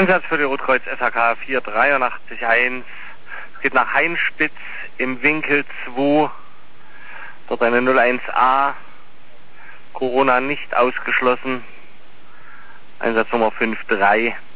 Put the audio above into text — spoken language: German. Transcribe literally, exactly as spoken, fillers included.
Einsatz für die Rotkreuz S H K vier drei acht eins. Es geht nach Heinspitz im Winkel zwei. Dort eine null eins A. Corona nicht ausgeschlossen. Einsatznummer fünf drei.